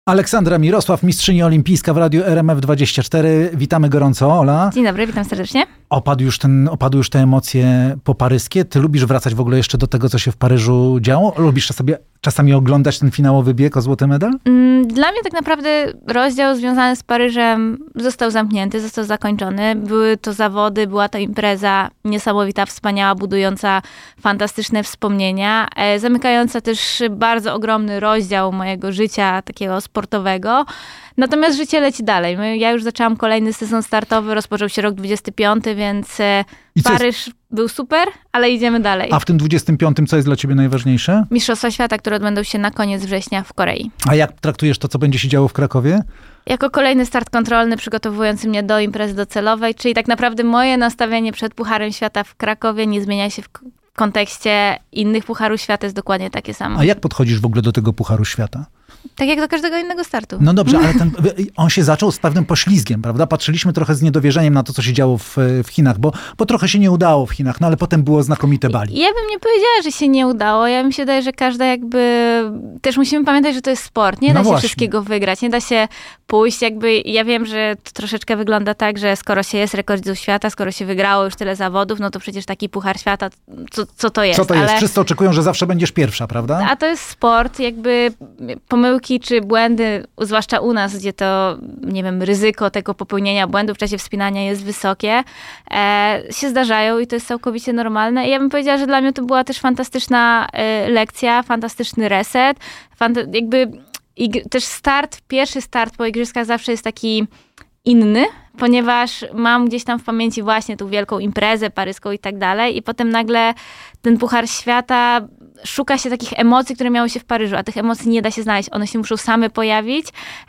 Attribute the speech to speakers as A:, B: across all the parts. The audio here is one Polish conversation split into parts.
A: Aleksandra Mirosław, mistrzyni olimpijska w Radiu RMF24. Witamy gorąco, Ola.
B: Dzień dobry, witam serdecznie.
A: Opadły już te emocje poparyskie. Ty lubisz wracać w ogóle jeszcze do tego, co się w Paryżu działo? Lubisz sobie czasami oglądać ten finałowy bieg o złoty medal?
B: Dla mnie tak naprawdę rozdział związany z Paryżem został zamknięty, został zakończony. Były to zawody, była to impreza niesamowita, wspaniała, budująca fantastyczne wspomnienia, zamykająca też bardzo ogromny rozdział mojego życia takiego sportowego. Natomiast życie leci dalej. Ja już zaczęłam kolejny sezon startowy, rozpoczął się rok 25, więc Paryż był super, ale idziemy dalej.
A: A w tym 25 co jest dla ciebie najważniejsze?
B: Mistrzostwa świata, które odbędą się na koniec września w Korei.
A: A jak traktujesz to, co będzie się działo w Krakowie?
B: Jako kolejny start kontrolny przygotowujący mnie do imprezy docelowej, czyli tak naprawdę moje nastawienie przed Pucharem Świata w Krakowie nie zmienia się w kontekście innych Pucharów Świata, jest dokładnie takie samo.
A: A jak podchodzisz w ogóle do tego Pucharu Świata?
B: Tak jak do każdego innego startu.
A: No dobrze, ale on się zaczął z pewnym poślizgiem, prawda? Patrzyliśmy trochę z niedowierzaniem na to, co się działo w Chinach, bo trochę się nie udało w Chinach, no ale potem było znakomite Bali.
B: Ja bym nie powiedziała, że się nie udało. Ja mi się wydaje, że każda też musimy pamiętać, że to jest sport. Nie da się wszystkiego wygrać, nie da się pójść. Ja wiem, że to troszeczkę wygląda tak, że skoro się jest rekordzistą świata, skoro się wygrało już tyle zawodów, no to przecież taki Puchar Świata, co to jest?
A: Co to jest? Wszyscy oczekują, że zawsze będziesz pierwsza, prawda?
B: A to jest sport, pomyłki czy błędy, zwłaszcza u nas, gdzie to, nie wiem, ryzyko tego popełnienia błędu w czasie wspinania jest wysokie, się zdarzają i to jest całkowicie normalne. I ja bym powiedziała, że dla mnie to była też fantastyczna lekcja, fantastyczny reset. Też pierwszy start po igrzyskach zawsze jest taki inny, ponieważ mam gdzieś tam w pamięci właśnie tą wielką imprezę paryską i tak dalej i potem nagle ten Puchar Świata szuka się takich emocji, które miały się w Paryżu, a tych emocji nie da się znaleźć. One się muszą same pojawić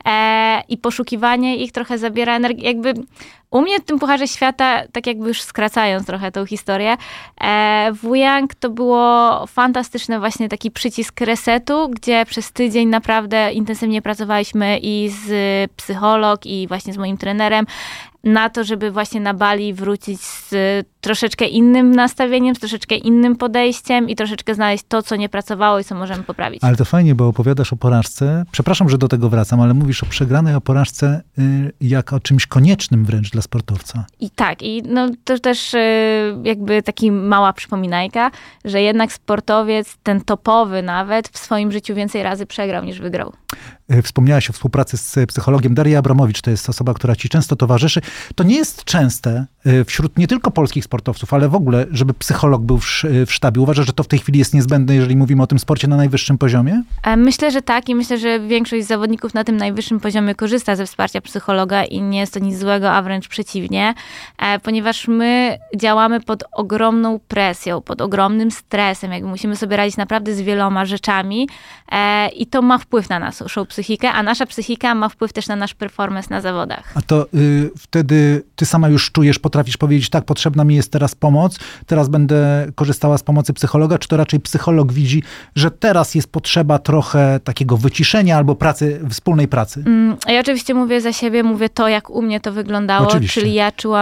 B: i poszukiwanie ich trochę zabiera energię. U mnie w tym Pucharze Świata, tak jakby już skracając trochę tą historię, w Wuyang to było fantastyczny właśnie taki przycisk resetu, gdzie przez tydzień naprawdę intensywnie pracowaliśmy i z psycholog, i właśnie z moim trenerem na to, żeby właśnie na Bali wrócić z troszeczkę innym nastawieniem, z troszeczkę innym podejściem i troszeczkę znaleźć to, co nie pracowało i co możemy poprawić.
A: Ale to fajnie, bo opowiadasz o porażce. Przepraszam, że do tego wracam, ale mówisz o przegranej, o porażce jak o czymś koniecznym wręcz dla sportowca.
B: I tak, to też taki mała przypominajka, że jednak sportowiec, ten topowy nawet, w swoim życiu więcej razy przegrał niż wygrał.
A: Wspomniałaś o współpracy z psychologiem. Daria Abramowicz to jest osoba, która ci często towarzyszy. To nie jest częste wśród nie tylko polskich sportowców, ale w ogóle, żeby psycholog był w sztabie. Uważasz, że to w tej chwili jest niezbędne, jeżeli mówimy o tym sporcie na najwyższym poziomie?
B: Myślę, że tak i myślę, że większość zawodników na tym najwyższym poziomie korzysta ze wsparcia psychologa i nie jest to nic złego, a wręcz przeciwnie, ponieważ my działamy pod ogromną presją, pod ogromnym stresem, musimy sobie radzić naprawdę z wieloma rzeczami i to ma wpływ na naszą psychikę, a nasza psychika ma wpływ też na nasz performance na zawodach.
A: A to wtedy ty sama już czujesz, potrafisz powiedzieć, tak, potrzebna mi jest teraz pomoc, teraz będę korzystała z pomocy psychologa, czy to raczej psycholog widzi, że teraz jest potrzeba trochę takiego wyciszenia albo wspólnej pracy?
B: Ja oczywiście mówię za siebie, mówię to, jak u mnie to wyglądało,
A: oczywiście.
B: Czyli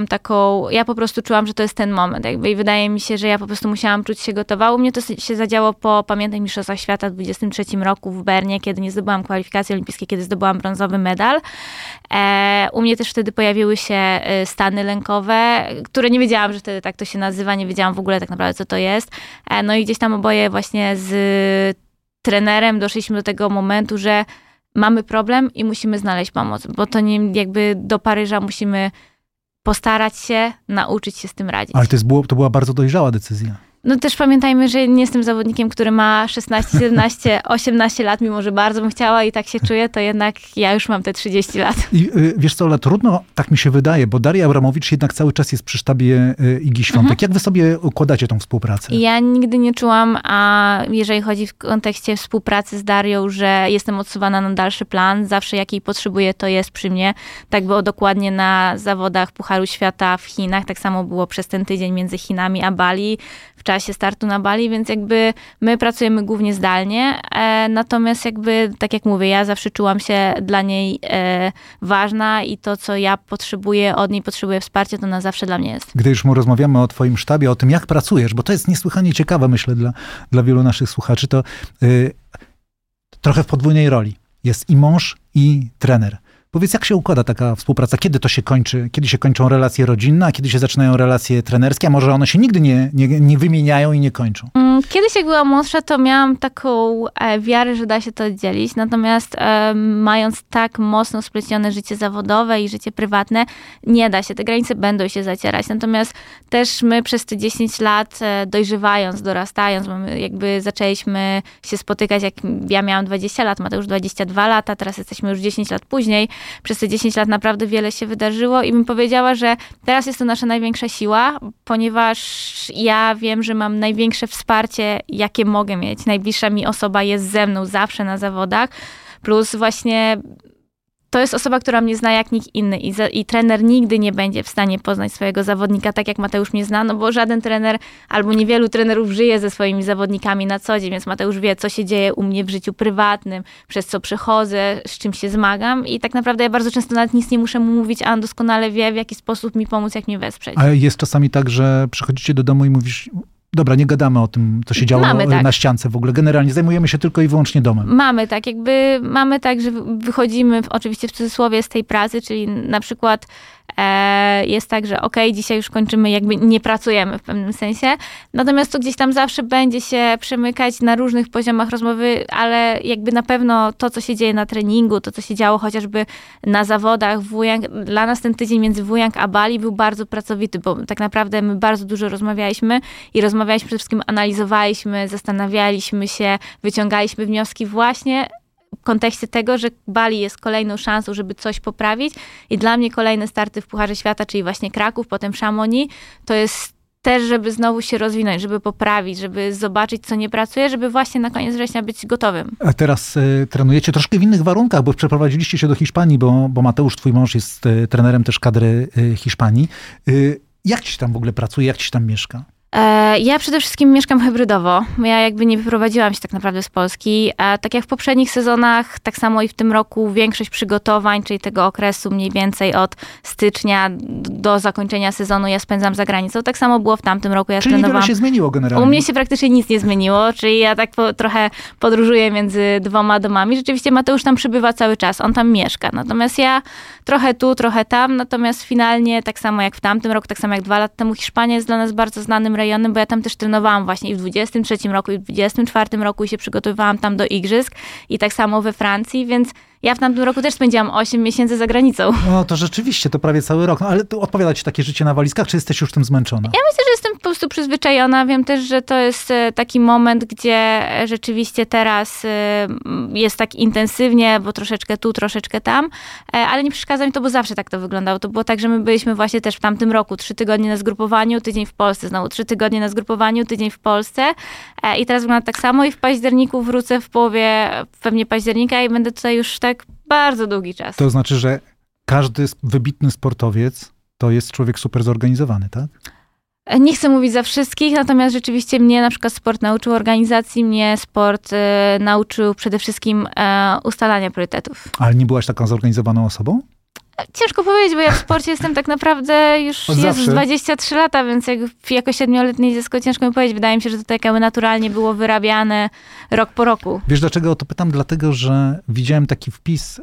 B: ja po prostu czułam, że to jest ten moment, i wydaje mi się, że ja po prostu musiałam czuć się gotowa. U mnie to się zadziało po pamiętnych mistrzostwach świata w 23 roku w Bernie, kiedy nie zdobyłam kwalifikacji olimpijskiej, kiedy zdobyłam brązowy medal. U mnie też wtedy pojawiły się stany lękowe, które nie wiedziałam, że wtedy tak to się nazywa, nie wiedziałam w ogóle tak naprawdę, co to jest. No i gdzieś tam oboje właśnie z trenerem doszliśmy do tego momentu, że mamy problem i musimy znaleźć pomoc, bo to nie do Paryża musimy postarać się, nauczyć się z tym radzić.
A: Ale to była bardzo dojrzała decyzja.
B: No też pamiętajmy, że nie jestem zawodnikiem, który ma 16, 17, 18 lat, mimo że bardzo bym chciała i tak się czuję, to jednak ja już mam te 30 lat.
A: I wiesz co, ale trudno, tak mi się wydaje, bo Daria Abramowicz jednak cały czas jest przy sztabie Igi Świątek. Jak wy sobie układacie tą współpracę?
B: Ja nigdy nie czułam, a jeżeli chodzi w kontekście współpracy z Darią, że jestem odsuwana na dalszy plan. Zawsze jak jej potrzebuję, to jest przy mnie. Tak było dokładnie na zawodach Pucharu Świata w Chinach. Tak samo było przez ten tydzień między Chinami a Bali. W czasie startu na Bali, więc my pracujemy głównie zdalnie, natomiast tak jak mówię, ja zawsze czułam się dla niej ważna i to, co ja potrzebuję, od niej potrzebuję wsparcia, to ona zawsze dla mnie jest.
A: Gdy już rozmawiamy o twoim sztabie, o tym, jak pracujesz, bo to jest niesłychanie ciekawe, myślę, dla wielu naszych słuchaczy, to trochę w podwójnej roli. Jest i mąż, i trener. Powiedz, jak się układa taka współpraca? Kiedy to się kończy? Kiedy się kończą relacje rodzinne, a kiedy się zaczynają relacje trenerskie? A może one się nigdy nie wymieniają i nie kończą?
B: Kiedyś jak byłam młodsza, to miałam taką wiarę, że da się to oddzielić. Natomiast mając tak mocno splecione życie zawodowe i życie prywatne, nie da się. Te granice będą się zacierać. Natomiast też my przez te 10 lat dojrzewając, dorastając, jakby zaczęliśmy się spotykać, jak ja miałam 20 lat, Mateusz 22 lata, teraz jesteśmy już 10 lat później. Przez te 10 lat naprawdę wiele się wydarzyło i bym powiedziała, że teraz jest to nasza największa siła, ponieważ ja wiem, że mam największe wsparcie, jakie mogę mieć. Najbliższa mi osoba jest ze mną zawsze na zawodach, plus właśnie to jest osoba, która mnie zna jak nikt inny i trener nigdy nie będzie w stanie poznać swojego zawodnika tak, jak Mateusz mnie zna, no bo żaden trener albo niewielu trenerów żyje ze swoimi zawodnikami na co dzień, więc Mateusz wie, co się dzieje u mnie w życiu prywatnym, przez co przechodzę, z czym się zmagam i tak naprawdę ja bardzo często nawet nic nie muszę mu mówić, a on doskonale wie, w jaki sposób mi pomóc, jak mnie wesprzeć.
A: A jest czasami tak, że przychodzicie do domu i mówisz... Dobra, nie gadamy o tym, co się działo na ściance w ogóle. Generalnie zajmujemy się tylko i wyłącznie domem.
B: Mamy tak, że wychodzimy oczywiście w cudzysłowie z tej pracy, czyli na przykład jest tak, że dzisiaj już kończymy, jakby nie pracujemy w pewnym sensie. Natomiast to gdzieś tam zawsze będzie się przemykać na różnych poziomach rozmowy, ale jakby na pewno to, co się dzieje na treningu, to, co się działo chociażby na zawodach w Wujang, dla nas ten tydzień między Wujang a Bali był bardzo pracowity, bo tak naprawdę my bardzo dużo rozmawialiśmy i rozmawialiśmy przede wszystkim, analizowaliśmy, zastanawialiśmy się, wyciągaliśmy wnioski właśnie w kontekście tego, że Bali jest kolejną szansą, żeby coś poprawić i dla mnie kolejne starty w Pucharze Świata, czyli właśnie Kraków, potem Chamonix, to jest też, żeby znowu się rozwinąć, żeby poprawić, żeby zobaczyć, co nie pracuje, żeby właśnie na koniec września być gotowym.
A: A teraz trenujecie troszkę w innych warunkach, bo przeprowadziliście się do Hiszpanii, bo Mateusz, twój mąż, jest trenerem też kadry Hiszpanii. Jak ci się tam w ogóle pracuje, jak ci się tam mieszka?
B: Ja przede wszystkim mieszkam hybrydowo. Ja jakby nie wyprowadziłam się tak naprawdę z Polski. Tak jak w poprzednich sezonach, tak samo i w tym roku większość przygotowań, czyli tego okresu mniej więcej od stycznia do zakończenia sezonu ja spędzam za granicą. Tak samo było w tamtym roku. Ja
A: czyli niewiele się zmieniło generalnie.
B: U mnie się praktycznie nic nie zmieniło, czyli ja tak trochę podróżuję między 2 domami. Rzeczywiście Mateusz tam przybywa cały czas, on tam mieszka. Natomiast ja trochę tu, trochę tam. Natomiast finalnie tak samo jak w tamtym roku, tak samo jak 2 lata temu, Hiszpania jest dla nas bardzo znanym rejonem, bo ja tam też trenowałam właśnie i w 23 roku, i w 24 roku i się przygotowywałam tam do igrzysk i tak samo we Francji, więc ja w tamtym roku też spędziłam 8 miesięcy za granicą.
A: No to rzeczywiście, to prawie cały rok. No, ale to odpowiada ci takie życie na walizkach, czy jesteś już tym zmęczona?
B: Ja myślę, że jestem po prostu przyzwyczajona. Wiem też, że to jest taki moment, gdzie rzeczywiście teraz jest tak intensywnie, bo troszeczkę tu, troszeczkę tam, ale nie przeszkadza mi to, bo zawsze tak to wyglądało. To było tak, że my byliśmy właśnie też w tamtym roku 3 tygodnie na zgrupowaniu, tydzień w Polsce, znowu 3 tygodnie na zgrupowaniu, tydzień w Polsce i teraz wygląda tak samo i w październiku wrócę w połowie pewnie października i będę tutaj już tak bardzo długi czas.
A: To znaczy, że każdy wybitny sportowiec to jest człowiek super zorganizowany, tak?
B: Nie chcę mówić za wszystkich, natomiast rzeczywiście mnie na przykład sport nauczył organizacji, mnie sport nauczył przede wszystkim ustalania priorytetów.
A: Ale nie byłaś taką zorganizowaną osobą?
B: Ciężko powiedzieć, bo ja w sporcie jestem tak naprawdę już 23 lata, więc jako 7-letnie dziecko ciężko mi powiedzieć. Wydaje mi się, że to tak jakby naturalnie było wyrabiane rok po roku.
A: Wiesz dlaczego o to pytam? Dlatego, że widziałem taki wpis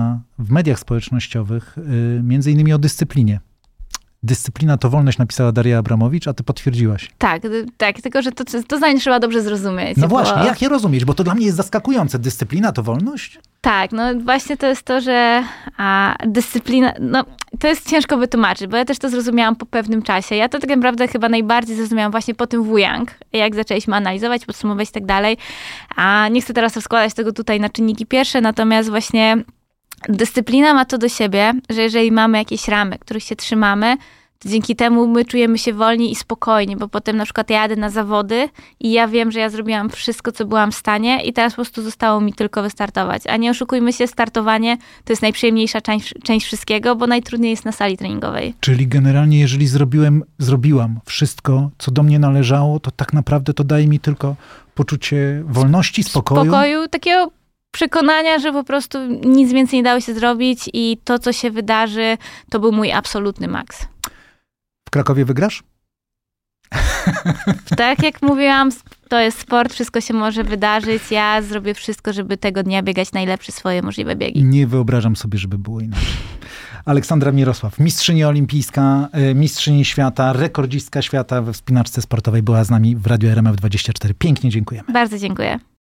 A: w mediach społecznościowych, między innymi o dyscyplinie. Dyscyplina to wolność, napisała Daria Abramowicz, a ty potwierdziłaś.
B: Tak, tylko że to zdanie trzeba dobrze zrozumieć.
A: No właśnie, jak je rozumieć? Bo to dla mnie jest zaskakujące. Dyscyplina to wolność?
B: Tak, no właśnie to jest to, że dyscyplina, no to jest ciężko wytłumaczyć, bo ja też to zrozumiałam po pewnym czasie. Ja to tak naprawdę chyba najbardziej zrozumiałam właśnie po tym Wujang, jak zaczęliśmy analizować, podsumować i tak dalej. A nie chcę teraz rozkładać tego tutaj na czynniki pierwsze, natomiast właśnie dyscyplina ma to do siebie, że jeżeli mamy jakieś ramy, których się trzymamy, to dzięki temu my czujemy się wolni i spokojni, bo potem na przykład ja jadę na zawody i ja wiem, że ja zrobiłam wszystko, co byłam w stanie i teraz po prostu zostało mi tylko wystartować. A nie oszukujmy się, startowanie to jest najprzyjemniejsza część wszystkiego, bo najtrudniej jest na sali treningowej.
A: Czyli generalnie, jeżeli zrobiłam wszystko, co do mnie należało, to tak naprawdę to daje mi tylko poczucie wolności, spokoju.
B: Spokoju, takiego przekonania, że po prostu nic więcej nie dało się zrobić i to, co się wydarzy, to był mój absolutny maks.
A: W Krakowie wygrasz?
B: Tak jak mówiłam, to jest sport, wszystko się może wydarzyć. Ja zrobię wszystko, żeby tego dnia biegać najlepsze swoje możliwe biegi.
A: Nie wyobrażam sobie, żeby było inaczej. Aleksandra Mirosław, mistrzyni olimpijska, mistrzyni świata, rekordzistka świata we wspinaczce sportowej była z nami w Radiu RMF24. Pięknie dziękujemy.
B: Bardzo dziękuję.